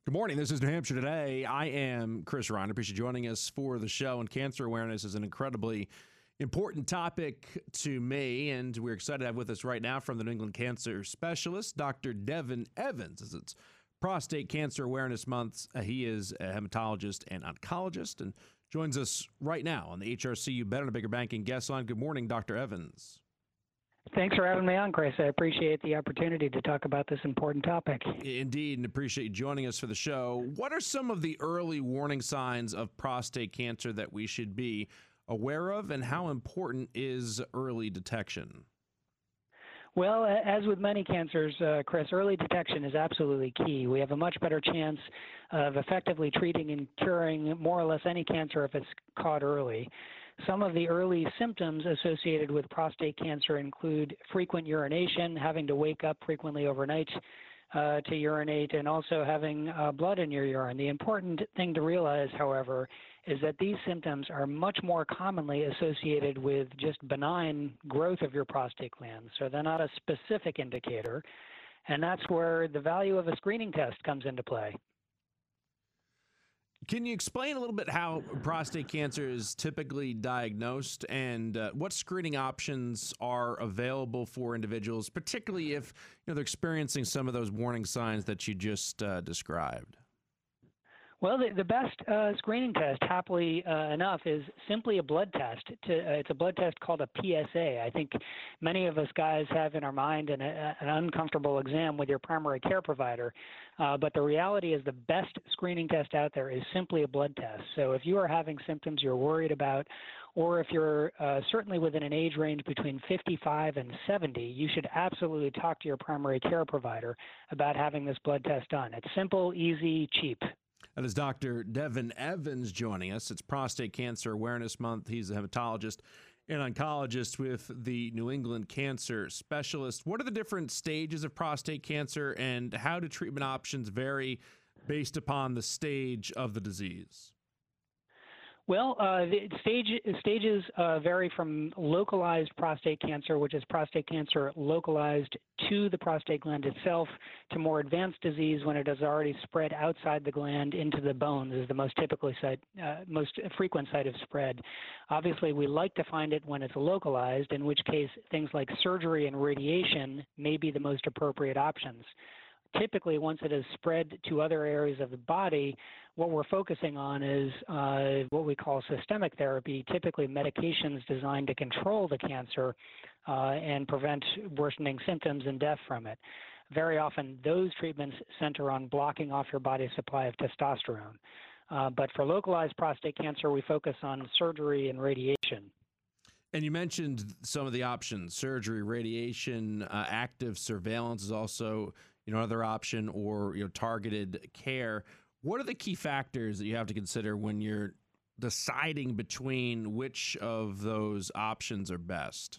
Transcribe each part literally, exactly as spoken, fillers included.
Good morning. This is New Hampshire Today. I am Chris Ryan. I appreciate you joining us for the show. And cancer awareness is an incredibly important topic to me. And we're excited to have with us right now from the New England Cancer Specialist, Doctor Devin Evans. As it's Prostate Cancer Awareness Month, uh, he is a hematologist and oncologist and joins us right now on the H R C U Better and Bigger Banking guest line. Good morning, Doctor Evans. Thanks for having me on, Chris. I appreciate the opportunity to talk about this important topic. Indeed, and appreciate you joining us for the show. What are some of the early warning signs of prostate cancer that we should be aware of, and how important is early detection? Well, as with many cancers, uh, Chris, early detection is absolutely key. We have a much better chance of effectively treating and curing more or less any cancer if it's caught early. Some of the early symptoms associated with prostate cancer include frequent urination, having to wake up frequently overnight uh, to urinate, and also having uh, blood in your urine. The important thing to realize, however, is that these symptoms are much more commonly associated with just benign growth of your prostate gland. So they're not a specific indicator, and that's where the value of a screening test comes into play. Can you explain a little bit how prostate cancer is typically diagnosed and uh, what screening options are available for individuals, particularly if you know they're experiencing some of those warning signs that you just uh, described? Well, the, the best uh, screening test, happily uh, enough, is simply a blood test. To, uh, it's a blood test called a P S A. I think many of us guys have in our mind an, a, an uncomfortable exam with your primary care provider, uh, but the reality is the best screening test out there is simply a blood test. So if you are having symptoms you're worried about, or if you're uh, certainly within an age range between fifty-five and seventy, you should absolutely talk to your primary care provider about having this blood test done. It's simple, easy, cheap. That is Doctor Devin Evans joining us. It's Prostate Cancer Awareness Month. He's a hematologist and oncologist with the New England Cancer Specialist. What are the different stages of prostate cancer, and how do treatment options vary based upon the stage of the disease? Well, uh, the stage, stages uh, vary from localized prostate cancer, which is prostate cancer localized to the prostate gland itself, to more advanced disease when it has already spread outside the gland into the bones, is the most typically site, uh, most frequent site of spread. Obviously, we like to find it when it's localized, in which case things like surgery and radiation may be the most appropriate options. Typically, once it has spread to other areas of the body, what we're focusing on is uh, what we call systemic therapy, typically medications designed to control the cancer uh, and prevent worsening symptoms and death from it. Very often, those treatments center on blocking off your body's supply of testosterone. Uh, but for localized prostate cancer, we focus on surgery and radiation. And you mentioned some of the options: surgery, radiation, uh, active surveillance is also you know another option, or you know targeted care. What are the key factors that you have to consider when you're deciding between which of those options are best?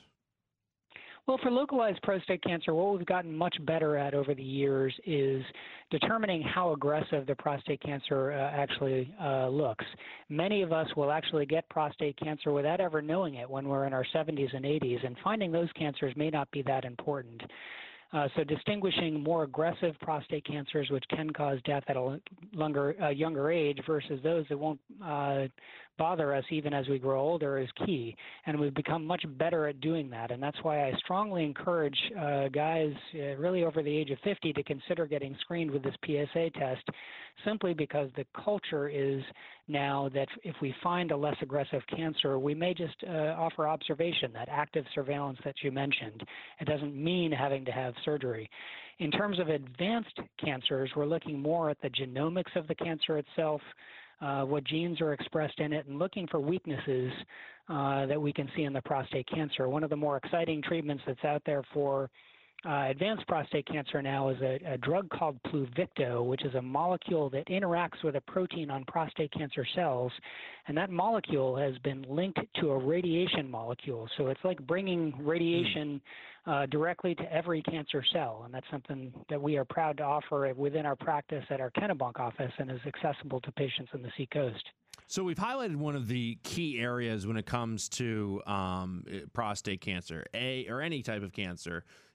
Well, for localized prostate cancer, what we've gotten much better at over the years is determining how aggressive the prostate cancer uh, actually uh, looks. Many of us will actually get prostate cancer without ever knowing it when we're in our seventies and eighties, and finding those cancers may not be that important. Uh, so distinguishing more aggressive prostate cancers, which can cause death at a longer, uh, younger age, versus those that won't uh, bother us even as we grow older, is key. And we've become much better at doing that. And that's why I strongly encourage uh, guys uh, really over the age of fifty to consider getting screened with this P S A test, simply because the culture is now that if we find a less aggressive cancer, we may just uh, offer observation, that active surveillance that you mentioned. It doesn't mean having to have surgery. In terms of advanced cancers, we're looking more at the genomics of the cancer itself, uh, what genes are expressed in it, and looking for weaknesses uh, that we can see in the prostate cancer. One of the more exciting treatments that's out there for Uh, advanced prostate cancer now is a, a drug called Pluvicto, which is a molecule that interacts with a protein on prostate cancer cells, and that molecule has been linked to a radiation molecule. So it's like bringing radiation uh, directly to every cancer cell, and that's something that we are proud to offer within our practice at our Kennebunk office and is accessible to patients in the Seacoast. So we've highlighted one of the key areas when it comes to um, prostate cancer, a or any type of cancer,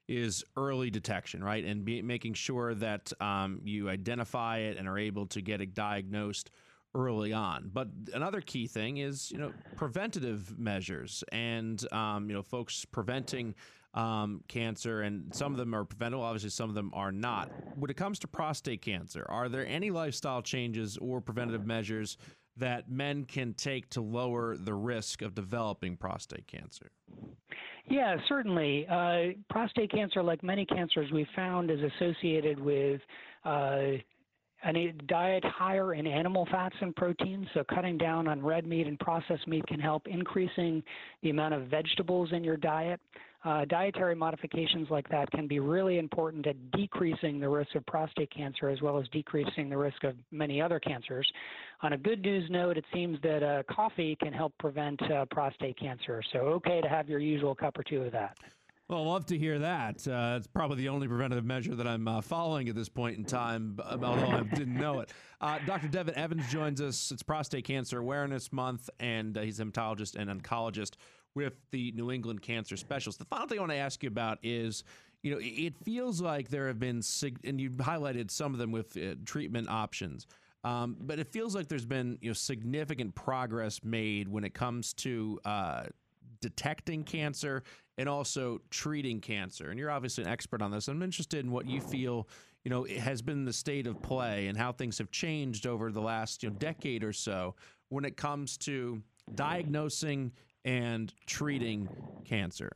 is early detection, right? And be, making sure that um, you identify it and are able to get it diagnosed early on. But another key thing is, you know, preventative measures and, um, you know, folks preventing um, cancer, and some of them are preventable. Obviously, some of them are not. When it comes to prostate cancer, are there any lifestyle changes or preventative measures that men can take to lower the risk of developing prostate cancer? Yeah, certainly. Uh, prostate cancer, like many cancers we found, is associated with uh, a diet higher in animal fats and proteins, so cutting down on red meat and processed meat can help increasing the amount of vegetables in your diet. Uh, dietary modifications like that can be really important at decreasing the risk of prostate cancer as well as decreasing the risk of many other cancers. On a good news note, it seems that uh, coffee can help prevent uh, prostate cancer, so okay to have your usual cup or two of that. Well, I'd love to hear that. Uh, it's probably the only preventative measure that I'm uh, following at this point in time, although I didn't know it. Uh, Doctor Devin Evans joins us. It's Prostate Cancer Awareness Month, and uh, he's a hematologist and oncologist with the New England Cancer Specialists. The final thing I want to ask you about is, you know, it feels like there have been, sig- and you've highlighted some of them with uh, treatment options, um, but it feels like there's been, you know, significant progress made when it comes to uh, detecting cancer and also treating cancer. And you're obviously an expert on this. I'm interested in what you feel, you know, has been the state of play and how things have changed over the last, you know, decade or so when it comes to diagnosing and treating cancer.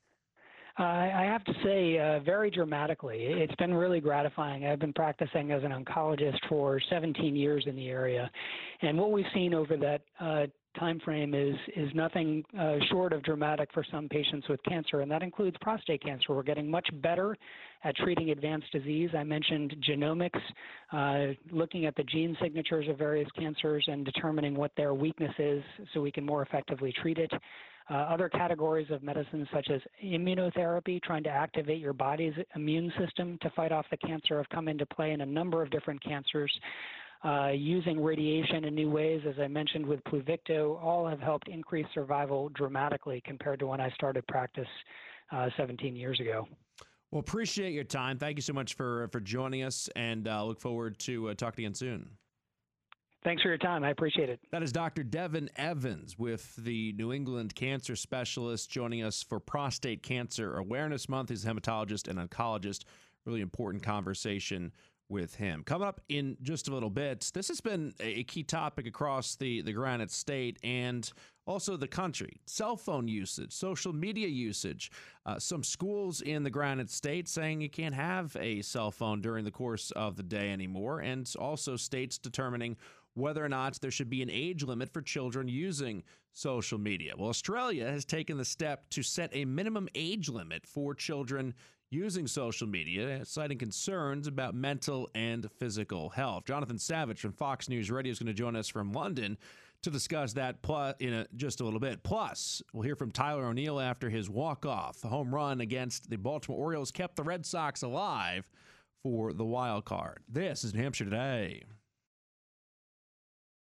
Uh, I have to say, uh, very dramatically. It's been really gratifying. I've been practicing as an oncologist for seventeen years in the area, and what we've seen over that uh, time frame is is nothing uh, short of dramatic for some patients with cancer, and that includes prostate cancer. We're getting much better at treating advanced disease. I mentioned genomics, uh, looking at the gene signatures of various cancers and determining what their weakness is so we can more effectively treat it. Uh, other categories of medicine, such as immunotherapy, trying to activate your body's immune system to fight off the cancer, have come into play in a number of different cancers. Uh, using radiation in new ways, as I mentioned with Pluvicto, all have helped increase survival dramatically compared to when I started practice uh, seventeen years ago. Well, appreciate your time. Thank you so much for, for joining us, and uh, look forward to uh, talking again soon. Thanks for your time. I appreciate it. That is Doctor Devin Evans with the New England Cancer Specialists joining us for Prostate Cancer Awareness Month. He's a hematologist and oncologist. Really important conversation with him. Coming up in just a little bit, this has been a key topic across the, the Granite State and also the country. Cell phone usage, social media usage. Uh, some schools in the Granite State saying you can't have a cell phone during the course of the day anymore, and also states determining whether or not there should be an age limit for children using social media. Well, Australia has taken the step to set a minimum age limit for children using social media, citing concerns about mental and physical health. Jonathan Savage from Fox News Radio is going to join us from London to discuss that plus in a, just a little bit. Plus, we'll hear from Tyler O'Neill after his walk-off home run against the Baltimore Orioles kept the Red Sox alive for the wild card. This is New Hampshire Today.